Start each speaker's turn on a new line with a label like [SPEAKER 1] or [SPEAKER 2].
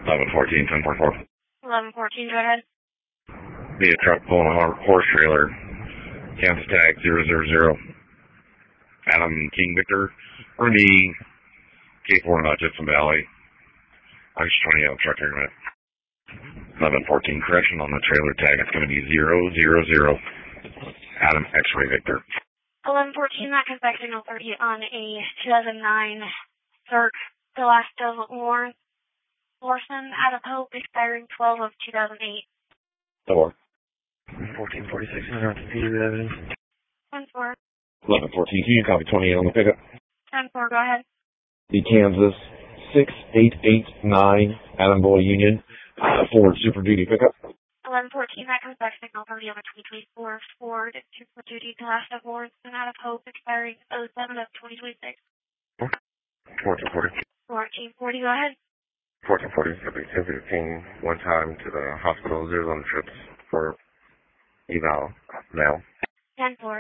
[SPEAKER 1] 1114, 1044.
[SPEAKER 2] 1114, go ahead.
[SPEAKER 1] Be a truck pulling a horse trailer. Kansas tag 000. Adam King Victor. We're going to be K4 Gypsum Valley. I'm just trying to get a truck here in a minute. 1114, correction on the trailer tag. It's going to be 000. Adam X-Ray Victor.
[SPEAKER 2] 1114, that comes back signal 30 on a 2009 Cirque, the last of Lawson out of Hope, expiring 12 of 2008.
[SPEAKER 1] 1446, Peter Evans.
[SPEAKER 2] 10-4.
[SPEAKER 1] 1114, can you copy 28 on the pickup?
[SPEAKER 2] 10-4, go ahead.
[SPEAKER 1] The Kansas 6889 Adam Boy Union Ford Super Duty pickup.
[SPEAKER 2] 1114, that comes back signal 30 on a 2024 Ford Super Duty, the last of Lawson out of Hope, expiring 07 of 2026.
[SPEAKER 1] 1440.
[SPEAKER 2] 1440, go ahead.
[SPEAKER 1] 1440, taking one time to the hospital, 0 on trips for eval now.
[SPEAKER 2] 10-4.